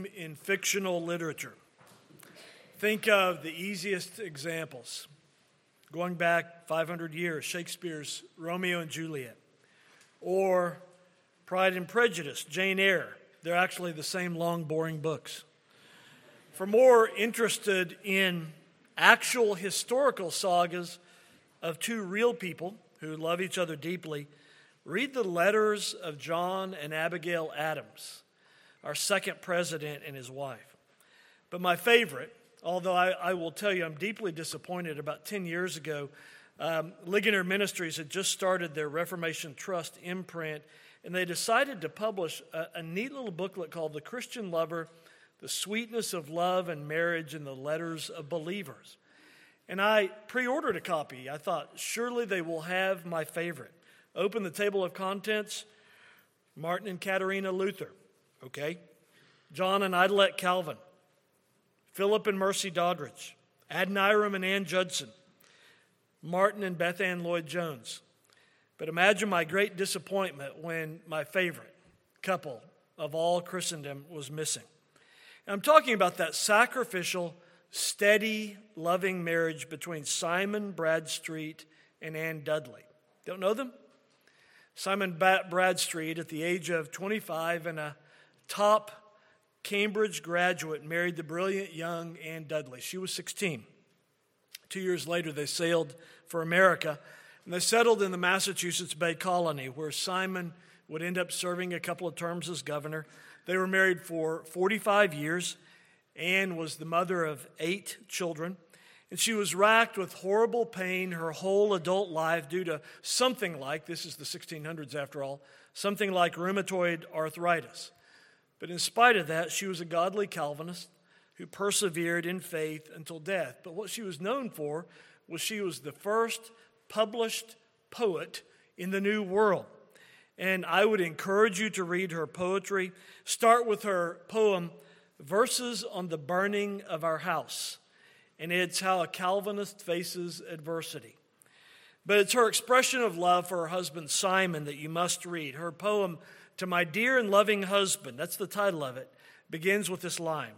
In fictional literature. Think of the easiest examples. Going back 500 years, Shakespeare's Romeo and Juliet. Or Pride and Prejudice, Jane Eyre. They're actually the same long, boring books. For more interested in actual historical sagas of two real people who love each other deeply, read the letters of John and Abigail Adams, our second president and his wife. But my favorite, although I will tell you I'm deeply disappointed, about 10 years ago, Ligonier Ministries had just started their Reformation Trust imprint, and they decided to publish a neat little booklet called The Christian Lover, The Sweetness of Love and Marriage in the Letters of Believers. And I pre-ordered a copy. I thought, surely they will have my favorite. Open the table of contents, Martin and Katerina Luther. Okay, John and Idelette Calvin, Philip and Mercy Doddridge, Adoniram and Ann Judson, Martin and Beth Ann Lloyd Jones. But imagine my great disappointment when my favorite couple of all Christendom was missing. And I'm talking about that sacrificial, steady, loving marriage between Simon Bradstreet and Ann Dudley. Don't know them? Simon Bradstreet, at the age of 25 and a top Cambridge graduate, married the brilliant young Ann Dudley. She was 16. 2 years later, they sailed for America, and they settled in the Massachusetts Bay Colony, where Simon would end up serving a couple of terms as governor. They were married for 45 years. Anne was the mother of 8 children, and she was racked with horrible pain her whole adult life due to something like, this is the 1600s after all, something like rheumatoid arthritis. But in spite of that, she was a godly Calvinist who persevered in faith until death. But what she was known for was she was the first published poet in the New World. And I would encourage you to read her poetry. Start with her poem, Verses on the Burning of Our House. And it's how a Calvinist faces adversity. But it's her expression of love for her husband Simon that you must read. Her poem, To My Dear and Loving Husband, that's the title of it, begins with this line.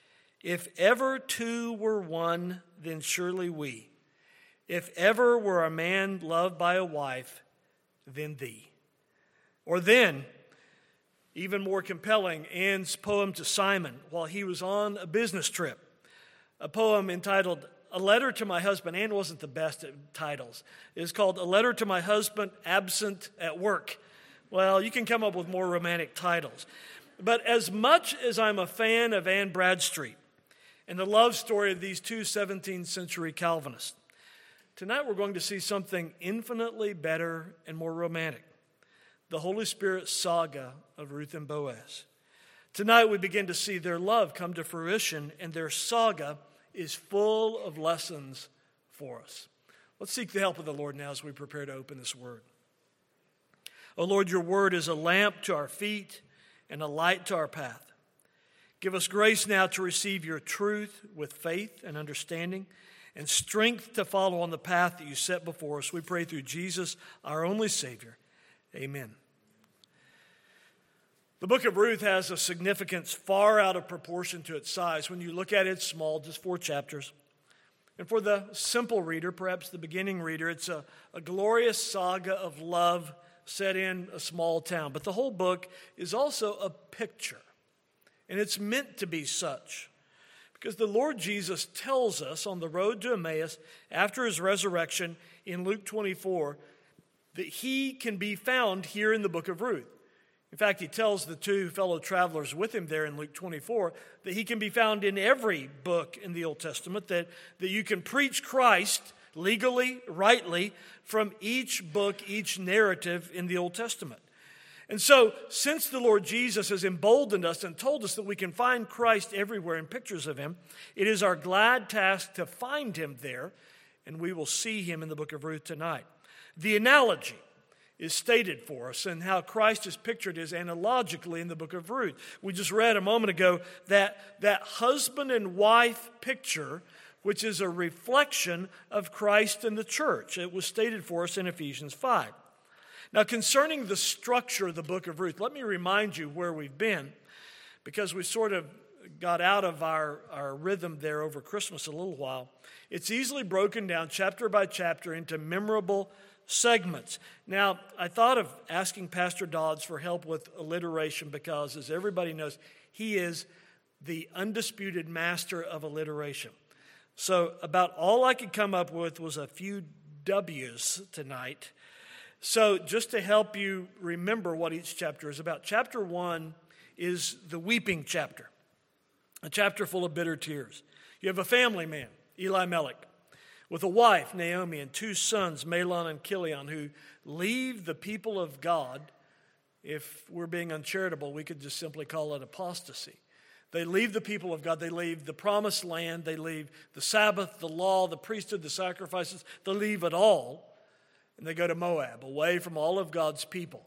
If ever two were one, then surely we. If ever were a man loved by a wife, then thee. Or then, even more compelling, Anne's poem to Simon while he was on a business trip. A poem entitled A Letter to My Husband. Anne wasn't the best at titles. It is called A Letter to My Husband Absent at Work. Well, you can come up with more romantic titles. But as much as I'm a fan of Anne Bradstreet and the love story of these two 17th century Calvinists, tonight we're going to see something infinitely better and more romantic. The Holy Spirit saga of Ruth and Boaz. Tonight we begin to see their love come to fruition, and their saga is full of lessons for us. Let's seek the help of the Lord now as we prepare to open this word. O Lord, your word is a lamp to our feet and a light to our path. Give us grace now to receive your truth with faith and understanding, and strength to follow on the path that you set before us. We pray through Jesus, our only Savior. Amen. The book of Ruth has a significance far out of proportion to its size. When you look at it, it's small, just 4 chapters. And for the simple reader, perhaps the beginning reader, it's a glorious saga of love set in a small town. But the whole book is also a picture, and it's meant to be such. Because the Lord Jesus tells us on the road to Emmaus after his resurrection in Luke 24 that he can be found here in the book of Ruth. In fact, he tells the 2 fellow travelers with him there in Luke 24 that he can be found in every book in the Old Testament, that you can preach Christ legally, rightly, from each book, each narrative in the Old Testament. And so, since the Lord Jesus has emboldened us and told us that we can find Christ everywhere in pictures of him, it is our glad task to find him there, and we will see him in the book of Ruth tonight. The analogy is stated for us, and how Christ is pictured is analogically in the book of Ruth. We just read a moment ago that husband and wife picture, which is a reflection of Christ and the church. It was stated for us in Ephesians 5. Now, concerning the structure of the book of Ruth, let me remind you where we've been, because we sort of got out of our rhythm there over Christmas a little while, it's easily broken down chapter by chapter into memorable segments. Now, I thought of asking Pastor Dodds for help with alliteration because, as everybody knows, he is the undisputed master of alliteration. So about all I could come up with was a few W's tonight. So just to help you remember what each chapter is about, chapter 1 is the weeping chapter, a chapter full of bitter tears. You have a family man, Elimelech, with a wife, Naomi, and 2 sons, Mahlon and Chilion, who leave the people of God. If we're being uncharitable, we could just simply call it apostasy. They leave the people of God. They leave the promised land. They leave the Sabbath, the law, the priesthood, the sacrifices. They leave it all, and they go to Moab, away from all of God's people.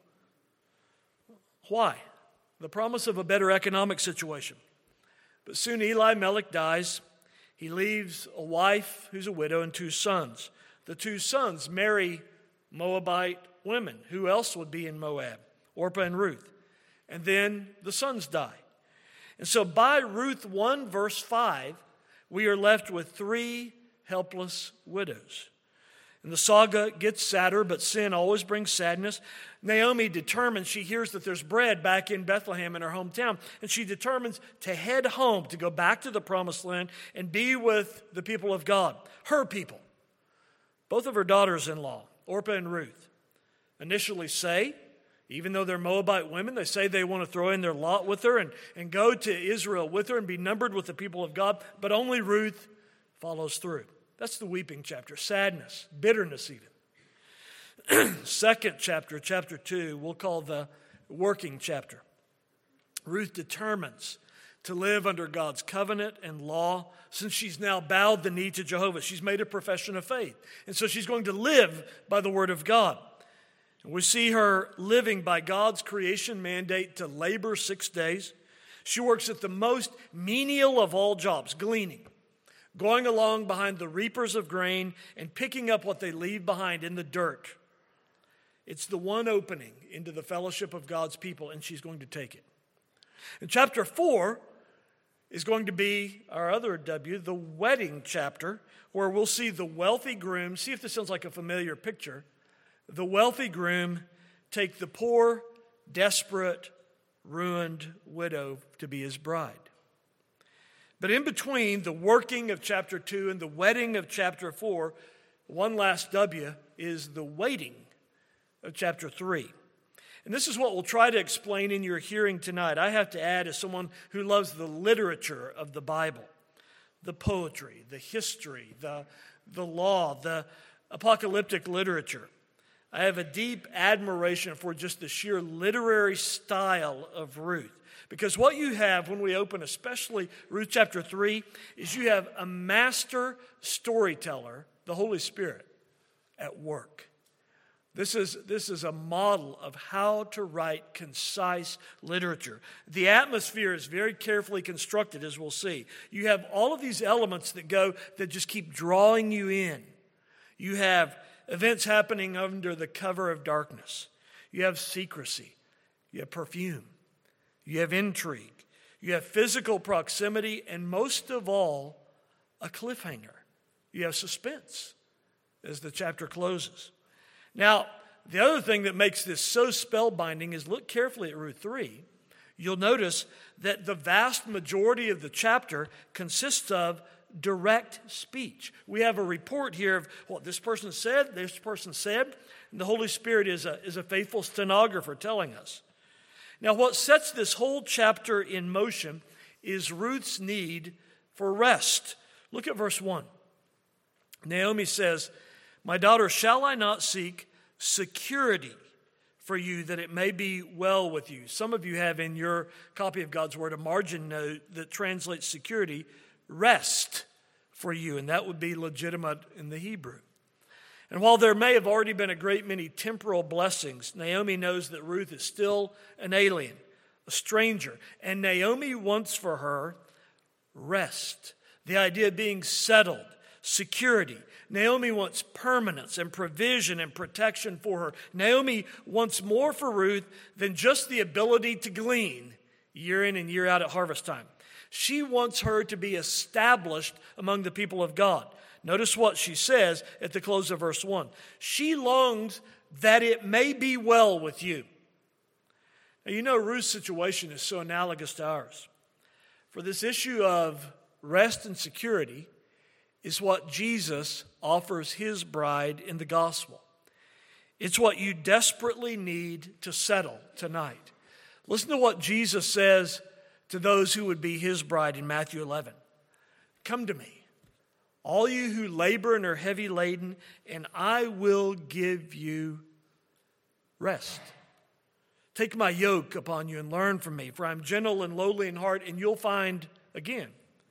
Why? The promise of a better economic situation. But soon Elimelech dies. He leaves a wife who's a widow and 2 sons. The 2 sons marry Moabite women. Who else would be in Moab? Orpah and Ruth. And then the sons die. And so by Ruth 1, verse 5, we are left with 3 helpless widows. And the saga gets sadder, but sin always brings sadness. Naomi determines, she hears that there's bread back in Bethlehem in her hometown, and she determines to head home, to go back to the promised land and be with the people of God, her people. Both of her daughters-in-law, Orpah and Ruth, initially say, even though they're Moabite women, they say they want to throw in their lot with her and go to Israel with her and be numbered with the people of God, but only Ruth follows through. That's the weeping chapter, sadness, bitterness even. Second chapter, chapter 2, we'll call the working chapter. Ruth determines to live under God's covenant and law since she's now bowed the knee to Jehovah. She's made a profession of faith. And so she's going to live by the word of God. And we see her living by God's creation mandate to labor 6 days. She works at the most menial of all jobs, gleaning, going along behind the reapers of grain and picking up what they leave behind in the dirt. It's the one opening into the fellowship of God's people, and she's going to take it. And chapter 4 is going to be our other W, the wedding chapter, where we'll see the wealthy groom. See if this sounds like a familiar picture. The wealthy groom take the poor, desperate, ruined widow to be his bride. But in between the working of chapter 2 and the wedding of chapter 4, one last W is the waiting of chapter 3. And this is what we'll try to explain in your hearing tonight. I have to add, as someone who loves the literature of the Bible, the poetry, the history, the law, the apocalyptic literature, I have a deep admiration for just the sheer literary style of Ruth. Because what you have when we open, especially Ruth chapter 3, is you have a master storyteller, the Holy Spirit, at work. This is a model of how to write concise literature. The atmosphere is very carefully constructed, as we'll see. You have all of these elements that just keep drawing you in. You have events happening under the cover of darkness. You have secrecy. You have perfume. You have intrigue. You have physical proximity. And most of all, a cliffhanger. You have suspense as the chapter closes. Now, the other thing that makes this so spellbinding is look carefully at Ruth 3. You'll notice that the vast majority of the chapter consists of direct speech. We have a report here of what this person said, and the Holy Spirit is a faithful stenographer telling us. Now, what sets this whole chapter in motion is Ruth's need for rest. Look at verse 1. Naomi says, "My daughter, shall I not seek security for you, that it may be well with you?" Some of you have in your copy of God's Word a margin note that translates security, rest for you, and that would be legitimate in the Hebrew. And while there may have already been a great many temporal blessings, Naomi knows that Ruth is still an alien, a stranger, and Naomi wants for her rest, the idea of being settled, security. Naomi wants permanence and provision and protection for her. Naomi wants more for Ruth than just the ability to glean year in and year out at harvest time. She wants her to be established among the people of God. Notice what she says at the close of verse 1. She longs that it may be well with you. Now, you know Ruth's situation is so analogous to ours. For this issue of rest and security is what Jesus offers his bride in the gospel. It's what you desperately need to settle tonight. Listen to what Jesus says to those who would be his bride in Matthew 11. Come to me, all you who labor and are heavy laden, and I will give you rest. Take my yoke upon you and learn from me, for I'm gentle and lowly in heart, and you'll find, again,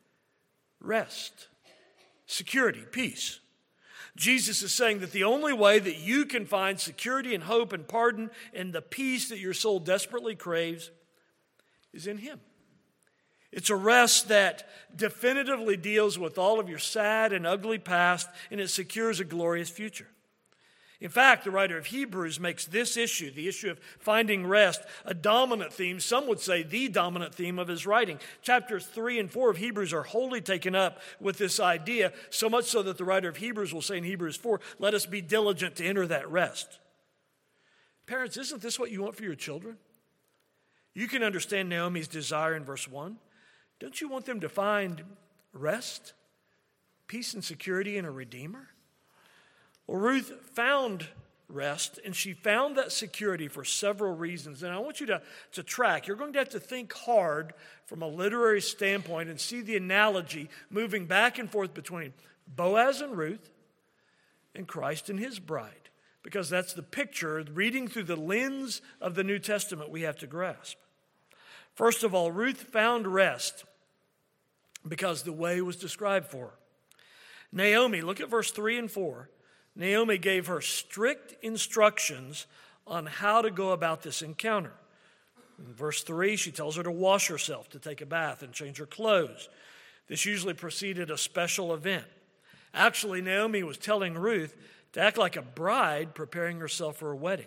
rest, security, peace. Jesus is saying that the only way that you can find security and hope and pardon and the peace that your soul desperately craves is in him. It's a rest that definitively deals with all of your sad and ugly past, and it secures a glorious future. In fact, the writer of Hebrews makes this issue, the issue of finding rest, a dominant theme. Some would say the dominant theme of his writing. Chapters 3 and 4 of Hebrews are wholly taken up with this idea, so much so that the writer of Hebrews will say in Hebrews 4, let us be diligent to enter that rest. Parents, isn't this what you want for your children? You can understand Naomi's desire in verse 1. Don't you want them to find rest, peace and security in a Redeemer? Well, Ruth found rest, and she found that security for several reasons. And I want you to track. You're going to have to think hard from a literary standpoint and see the analogy moving back and forth between Boaz and Ruth and Christ and his bride, because that's the picture, reading through the lens of the New Testament, we have to grasp. First of all, Ruth found rest because the way was described for her. Naomi, look at verse 3 and 4. Naomi gave her strict instructions on how to go about this encounter. In verse 3, she tells her to wash herself, to take a bath, and change her clothes. This usually preceded a special event. Actually, Naomi was telling Ruth to act like a bride preparing herself for a wedding.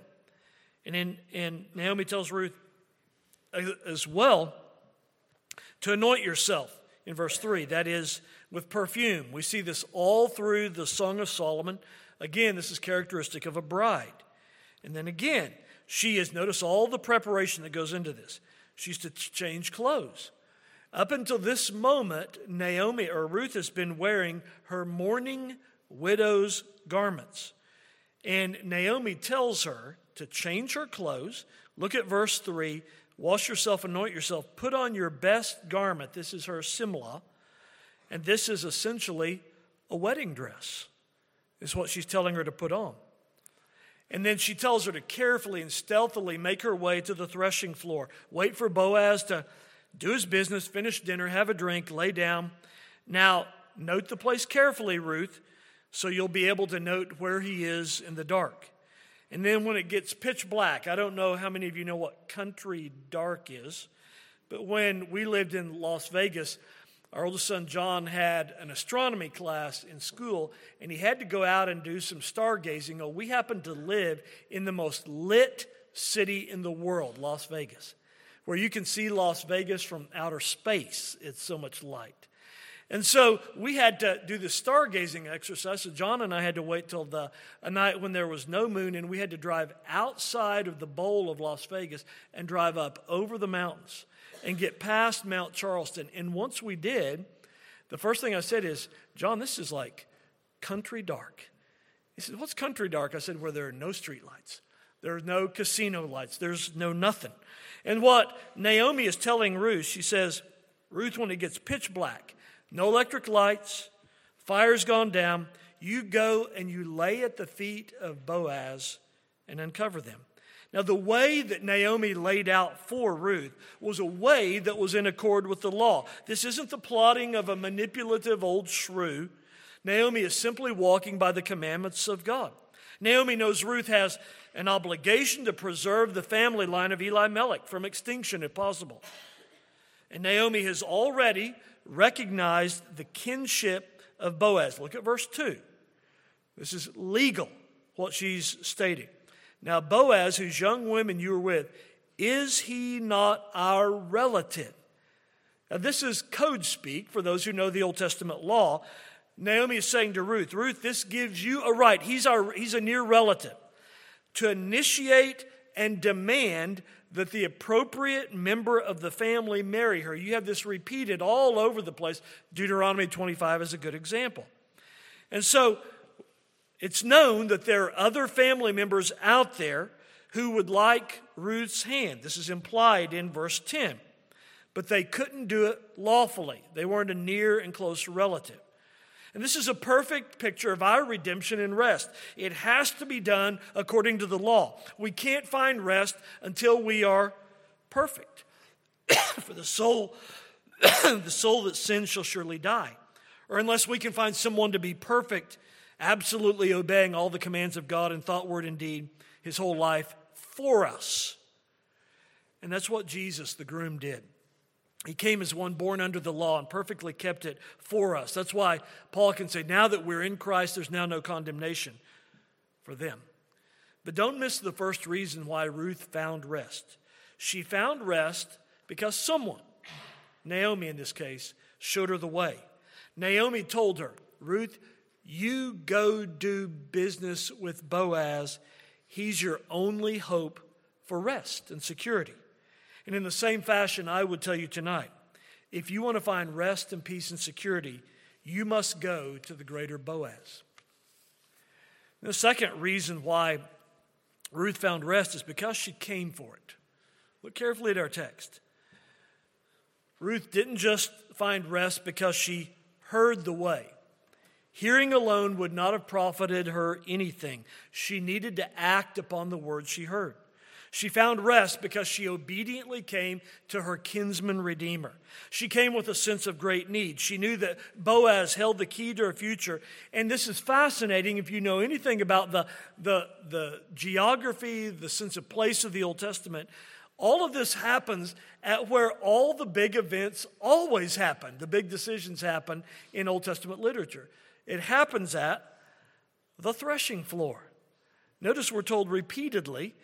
And Naomi tells Ruth as well to anoint yourself in verse 3, that is, with perfume. We see this all through the Song of Solomon. Again, this is characteristic of a bride. And then again, notice all the preparation that goes into this. She's to change clothes. Up until this moment, Ruth has been wearing her mourning widow's garments. And Naomi tells her to change her clothes. Look at verse 3. Wash yourself, anoint yourself, put on your best garment. This is her simla. And this is essentially a wedding dress. Is what she's telling her to put on. And then she tells her to carefully and stealthily make her way to the threshing floor. Wait for Boaz to do his business, finish dinner, have a drink, lay down. Now, note the place carefully, Ruth, so you'll be able to note where he is in the dark. And then when it gets pitch black, I don't know how many of you know what country dark is, but when we lived in Las Vegas, our oldest son, John, had an astronomy class in school, and he had to go out and do some stargazing. Oh, we happened to live in the most lit city in the world, Las Vegas, where you can see Las Vegas from outer space. It's so much light. And so we had to do the stargazing exercise. So John and I had to wait till a night when there was no moon, and we had to drive outside of the bowl of Las Vegas and drive up over the mountains and get past Mount Charleston. And once we did, the first thing I said is, John, this is like country dark. He said, what's country dark? I said, where there are no street lights. There are no casino lights. There's no nothing. And what Naomi is telling Ruth, she says, Ruth, when it gets pitch black, no electric lights, fire's gone down, you go and you lay at the feet of Boaz and uncover them. Now, the way that Naomi laid out for Ruth was a way that was in accord with the law. This isn't the plotting of a manipulative old shrew. Naomi is simply walking by the commandments of God. Naomi knows Ruth has an obligation to preserve the family line of Elimelech from extinction if possible. And Naomi has already recognized the kinship of Boaz. Look at verse 2. This is legal, what she's stating. Now, Boaz, whose young women you were with, is he not our relative? Now, this is code speak for those who know the Old Testament law. Naomi is saying to Ruth, Ruth, this gives you a right. He's a near relative, to initiate and demand that the appropriate member of the family marry her. You have this repeated all over the place. Deuteronomy 25 is a good example. And so it's known that there are other family members out there who would like Ruth's hand. This is implied in verse 10. But they couldn't do it lawfully. They weren't a near and close relative. And this is a perfect picture of our redemption and rest. It has to be done according to the law. We can't find rest until we are perfect. For the soul that sins shall surely die. Or unless we can find someone to be perfect, absolutely obeying all the commands of God in thought, word, and deed, his whole life for us. And that's what Jesus, the groom, did. He came as one born under the law and perfectly kept it for us. That's why Paul can say, now that we're in Christ, there's now no condemnation for them. But don't miss the first reason why Ruth found rest. She found rest because someone, Naomi in this case, showed her the way. Naomi told her, Ruth, you go do business with Boaz. He's your only hope for rest and security. And in the same fashion, I would tell you tonight, if you want to find rest and peace and security, you must go to the greater Boaz. The second reason why Ruth found rest is because she came for it. Look carefully at our text. Ruth didn't just find rest because she heard the way. Hearing alone would not have profited her anything. She needed to act upon the words she heard. She found rest because she obediently came to her kinsman redeemer. She came with a sense of great need. She knew that Boaz held the key to her future. And this is fascinating if you know anything about the geography, the sense of place of the Old Testament. All of this happens at where all the big events always happen. The big decisions happen in Old Testament literature. It happens at the threshing floor. Notice we're told repeatedly,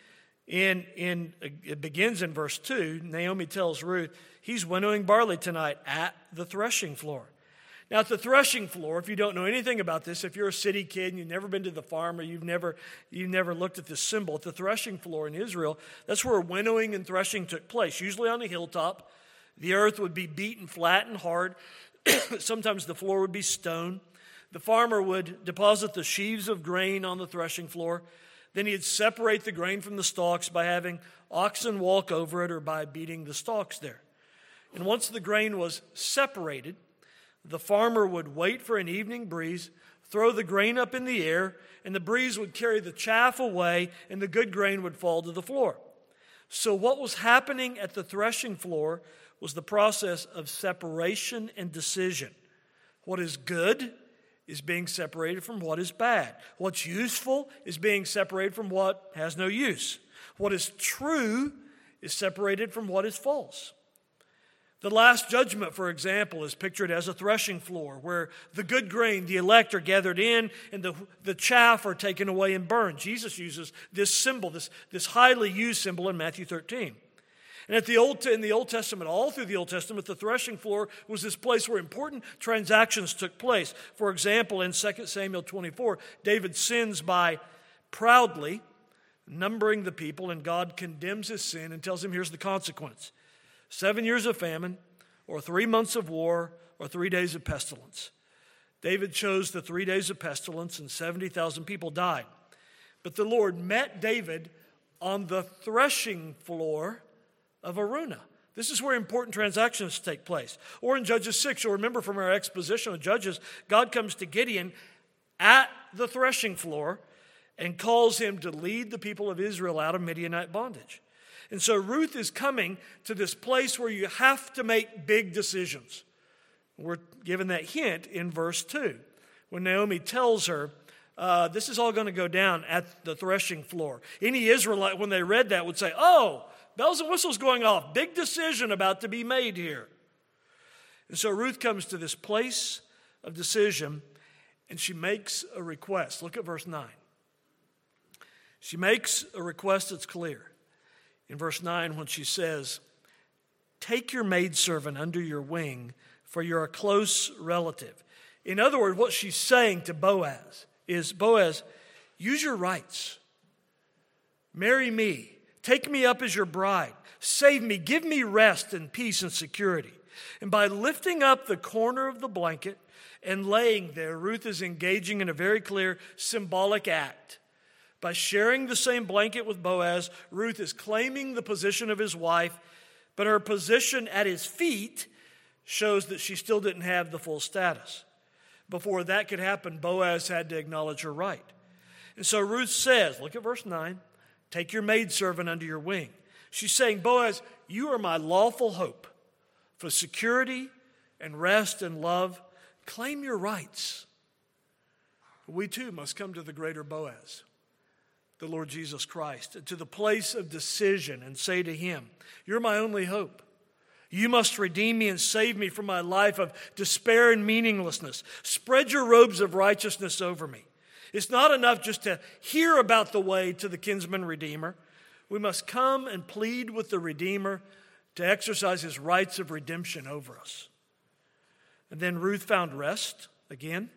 it begins in verse 2, Naomi tells Ruth, he's winnowing barley tonight at the threshing floor. Now, at the threshing floor, if you don't know anything about this, if you're a city kid and you've never been to the farm or you've never looked at this symbol, at the threshing floor in Israel, that's where winnowing and threshing took place, usually on a hilltop. The earth would be beaten flat and hard. Sometimes the floor would be stone. The farmer would deposit the sheaves of grain on the threshing floor. Then he'd separate the grain from the stalks by having oxen walk over it or by beating the stalks there. And once the grain was separated, the farmer would wait for an evening breeze, throw the grain up in the air, and the breeze would carry the chaff away, and the good grain would fall to the floor. So what was happening at the threshing floor was the process of separation and decision. What is good is being separated from what is bad. What's useful is being separated from what has no use. What is true is separated from what is false. The Last Judgment, for example, is pictured as a threshing floor where the good grain, the elect, are gathered in and the chaff are taken away and burned. Jesus uses this symbol, this highly used symbol in Matthew 13. And in the Old Testament, all through the Old Testament, the threshing floor was this place where important transactions took place. For example, in 2 Samuel 24, David sins by proudly numbering the people, and God condemns his sin and tells him, here's the consequence. 7 years of famine, or 3 months of war, or 3 days of pestilence. David chose the 3 days of pestilence, and 70,000 people died. But the Lord met David on the threshing floor of Araunah. This is where important transactions take place. Or in Judges 6, you'll remember from our exposition of Judges, God comes to Gideon at the threshing floor and calls him to lead the people of Israel out of Midianite bondage. And so Ruth is coming to this place where you have to make big decisions. We're given that hint in verse 2 when Naomi tells her, this is all going to go down at the threshing floor. Any Israelite, when they read that, would say, oh, bells and whistles going off. Big decision about to be made here. And so Ruth comes to this place of decision, and she makes a request. Look at verse 9. She makes a request that's clear. In verse 9, when she says, take your maidservant under your wing, for you're a close relative. In other words, what she's saying to Boaz is, Boaz, use your rights. Marry me. Take me up as your bride. Save me. Give me rest and peace and security. And by lifting up the corner of the blanket and laying there, Ruth is engaging in a very clear symbolic act. By sharing the same blanket with Boaz, Ruth is claiming the position of his wife, but her position at his feet shows that she still didn't have the full status. Before that could happen, Boaz had to acknowledge her right. And so Ruth says, look at verse 9, take your maidservant under your wing. She's saying, Boaz, you are my lawful hope for security and rest and love. Claim your rights. We too must come to the greater Boaz, the Lord Jesus Christ, to the place of decision and say to him, you're my only hope. You must redeem me and save me from my life of despair and meaninglessness. Spread your robes of righteousness over me. It's not enough just to hear about the way to the kinsman redeemer. We must come and plead with the Redeemer to exercise his rights of redemption over us. And then Ruth found rest again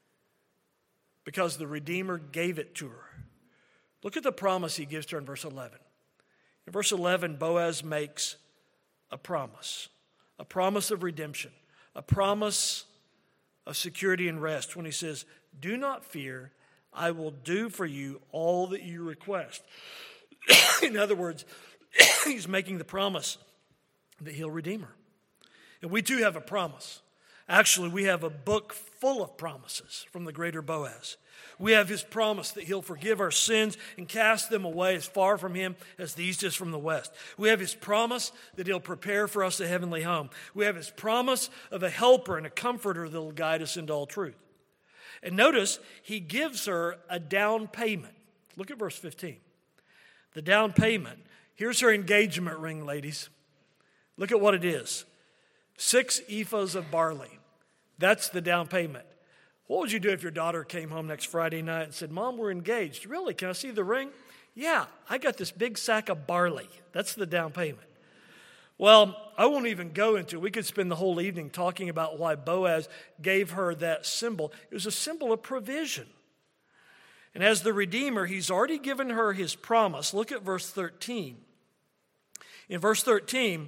because the Redeemer gave it to her. Look at the promise he gives to her in verse 11. In verse 11, Boaz makes a promise of redemption, a promise of security and rest when he says, do not fear, I will do for you all that you request. In other words, he's making the promise that he'll redeem her. And we too have a promise. Actually, we have a book full of promises from the greater Boaz. We have his promise that he'll forgive our sins and cast them away as far from him as the east is from the west. We have his promise that he'll prepare for us a heavenly home. We have his promise of a helper and a comforter that will guide us into all truth. And notice, he gives her a down payment. Look at verse 15. The down payment. Here's her engagement ring, ladies. Look at what it is. 6 ephahs of barley. That's the down payment. What would you do if your daughter came home next Friday night and said, Mom, we're engaged. Really? Can I see the ring? Yeah, I got this big sack of barley. That's the down payment. Well, I won't even go into it. We could spend the whole evening talking about why Boaz gave her that symbol. It was a symbol of provision. And as the Redeemer, he's already given her his promise. Look at verse 13. In verse 13,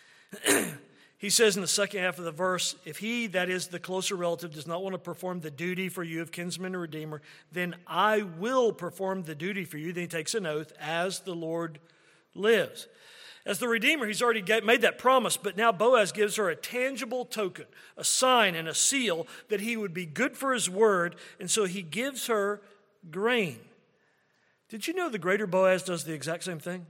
he says in the second half of the verse, if he, that is the closer relative, does not want to perform the duty for you of kinsman and redeemer, then I will perform the duty for you. Then he takes an oath, as the Lord lives. As the Redeemer, he's already made that promise, but now Boaz gives her a tangible token, a sign and a seal that he would be good for his word, and so he gives her grain. Did you know the greater Boaz does the exact same thing?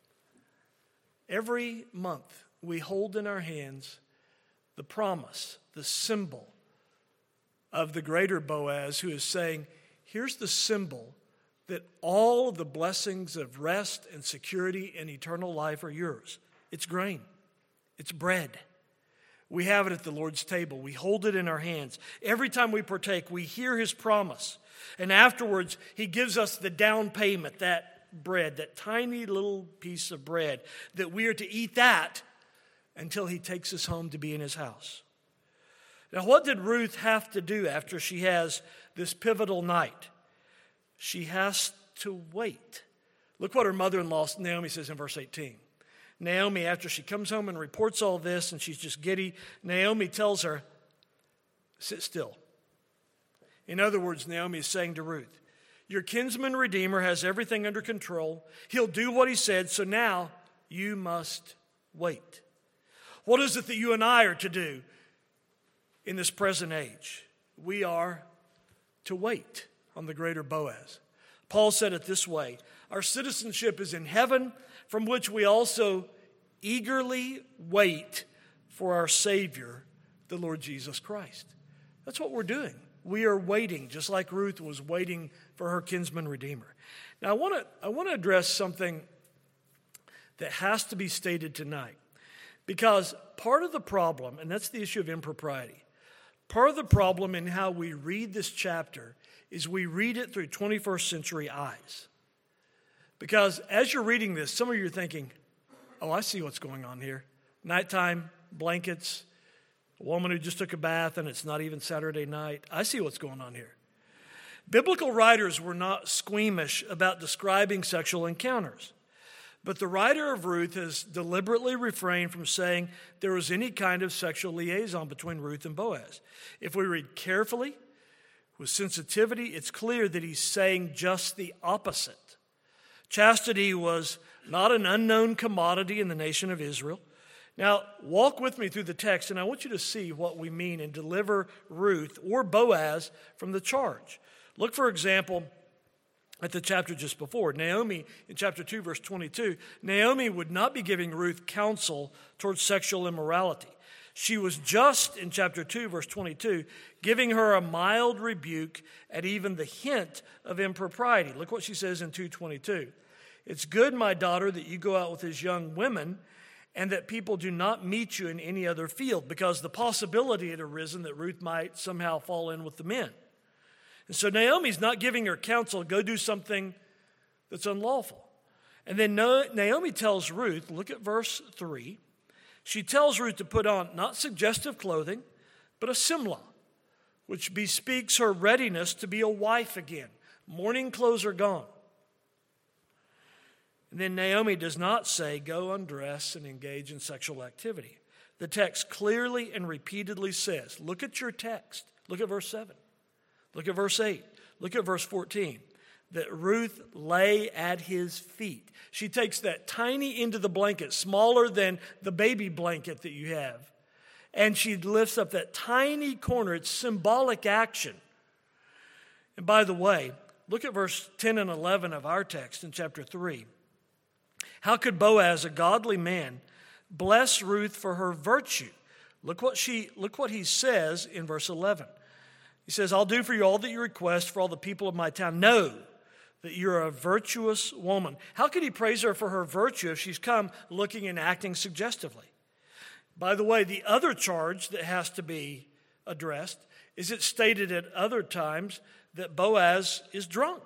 Every month, we hold in our hands the promise, the symbol of the greater Boaz who is saying, here's the symbol that all of the blessings of rest and security and eternal life are yours. It's grain. It's bread. We have it at the Lord's table. We hold it in our hands. Every time we partake, we hear his promise. And afterwards, he gives us the down payment, that bread, that tiny little piece of bread, that we are to eat that until he takes us home to be in his house. Now, what did Ruth have to do after she has this pivotal night? She has to wait. Look what her mother-in-law, Naomi, says in verse 18. Naomi, after she comes home and reports all this, and she's just giddy, Naomi tells her, sit still. In other words, Naomi is saying to Ruth, your kinsman redeemer has everything under control. He'll do what he said, so now you must wait. What is it that you and I are to do in this present age? We are to wait on the greater Boaz. Paul said it this way, our citizenship is in heaven, from which we also eagerly wait for our Savior, the Lord Jesus Christ. That's what we're doing. We are waiting, just like Ruth was waiting for her kinsman redeemer. Now, I want to address something that has to be stated tonight, because part of the problem, and that's the issue of impropriety, part of the problem in how we read this chapter is we read it through 21st century eyes. Because as you're reading this, some of you are thinking, oh, I see what's going on here. nighttime blankets, a woman who just took a bath and it's not even Saturday night. I see what's going on here. Biblical writers were not squeamish about describing sexual encounters, but the writer of Ruth has deliberately refrained from saying there was any kind of sexual liaison between Ruth and Boaz. If we read carefully, with sensitivity, it's clear that he's saying just the opposite. Chastity was not an unknown commodity in the nation of Israel. Now, walk with me through the text, and I want you to see what we mean and deliver Ruth or Boaz from the charge. Look, for example, at the chapter just before. Naomi, in chapter 2, verse 22, Naomi would not be giving Ruth counsel towards sexual immorality. She was just, in chapter 2, verse 22, giving her a mild rebuke at even the hint of impropriety. Look what she says in 2:22. It's good, my daughter, that you go out with his young women and that people do not meet you in any other field, because the possibility had arisen that Ruth might somehow fall in with the men. And so Naomi's not giving her counsel, go do something that's unlawful. And then Naomi tells Ruth, look at verse 3, she tells Ruth to put on not suggestive clothing, but a simla, which bespeaks her readiness to be a wife again. Mourning clothes are gone. And then Naomi does not say, go undress and engage in sexual activity. The text clearly and repeatedly says, look at your text. Look at verse 7. Look at verse 8. Look at verse 14. That Ruth lay at his feet. She takes that tiny end of the blanket, smaller than the baby blanket that you have, and she lifts up that tiny corner. It's symbolic action. And by the way, look at verse 10 and 11 of our text in chapter 3. How could Boaz, a godly man, bless Ruth for her virtue? Look what he says in verse 11. He says, I'll do for you all that you request for all the people of my town. Know that you're a virtuous woman. How could he praise her for her virtue if she's come looking and acting suggestively? By the way, the other charge that has to be addressed is it's stated at other times that Boaz is drunk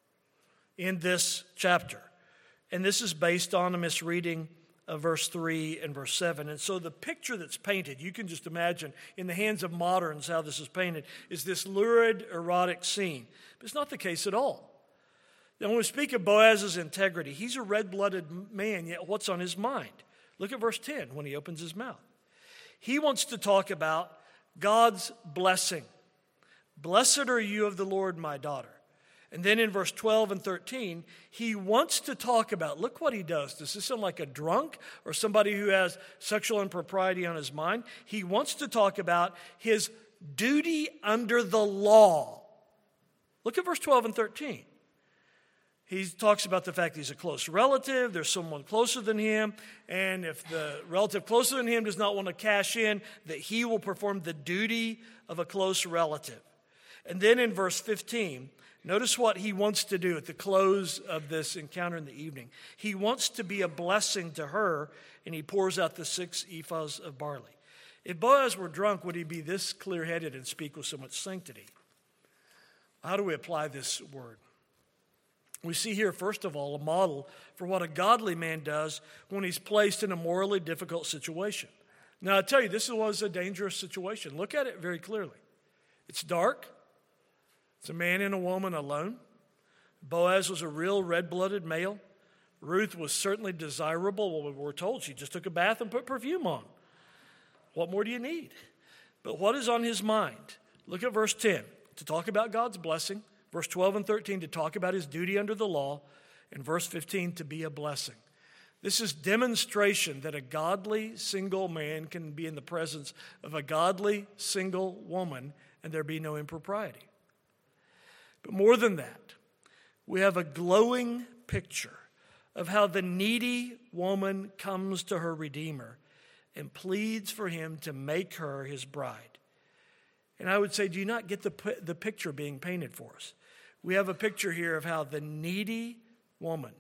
in this chapter. And this is based on a misreading of verse 3 and verse 7. And so the picture that's painted, you can just imagine in the hands of moderns how this is painted, is this lurid, erotic scene. But it's not the case at all. Now, when we speak of Boaz's integrity, he's a red-blooded man, yet what's on his mind? Look at verse 10 when he opens his mouth. He wants to talk about God's blessing. Blessed are you of the Lord, my daughter. And then in verse 12 and 13, he wants to talk about, look what he does. Does this sound like a drunk or somebody who has sexual impropriety on his mind? He wants to talk about his duty under the law. Look at verse 12 and 13. He talks about the fact he's a close relative, there's someone closer than him, and if the relative closer than him does not want to cash in, that he will perform the duty of a close relative. And then in verse 15, notice what he wants to do at the close of this encounter in the evening. He wants to be a blessing to her, and he pours out the 6 ephahs of barley. If Boaz were drunk, would he be this clear-headed and speak with so much sanctity? How do we apply this word? We see here, first of all, a model for what a godly man does when he's placed in a morally difficult situation. Now, I tell you, this was a dangerous situation. Look at it very clearly. It's dark. It's a man and a woman alone. Boaz was a real red-blooded male. Ruth was certainly desirable. Well, we're told she just took a bath and put perfume on. What more do you need? But what is on his mind? Look at verse 10, to talk about God's blessing. Verse 12 and 13, to talk about his duty under the law. And verse 15, to be a blessing. This is demonstration that a godly single man can be in the presence of a godly single woman and there be no impropriety. But more than that, we have a glowing picture of how the needy woman comes to her Redeemer and pleads for him to make her his bride. And I would say, do you not get the picture being painted for us? We have a picture here of how the needy woman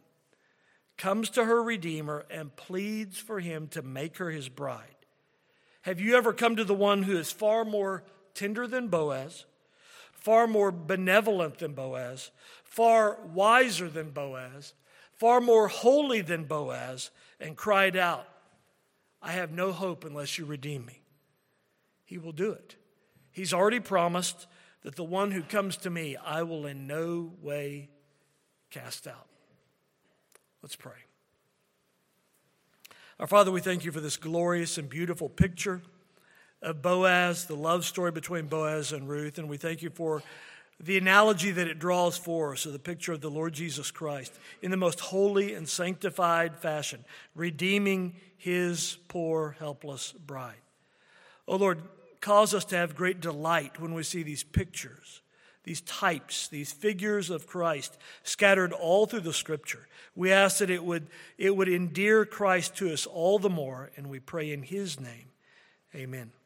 comes to her Redeemer and pleads for him to make her his bride. Have you ever come to the one who is far more tender than Boaz, far more benevolent than Boaz, far wiser than Boaz, far more holy than Boaz, and cried out, I have no hope unless you redeem me. He will do it. He's already promised that the one who comes to me, I will in no way cast out. Let's pray. Our Father, we thank you for this glorious and beautiful picture of Boaz, the love story between Boaz and Ruth, and we thank you for the analogy that it draws for us of the picture of the Lord Jesus Christ in the most holy and sanctified fashion, redeeming his poor, helpless bride. Oh Lord, cause us to have great delight when we see these pictures, these types, these figures of Christ scattered all through the Scripture. We ask that it would endear Christ to us all the more, and we pray in his name. Amen.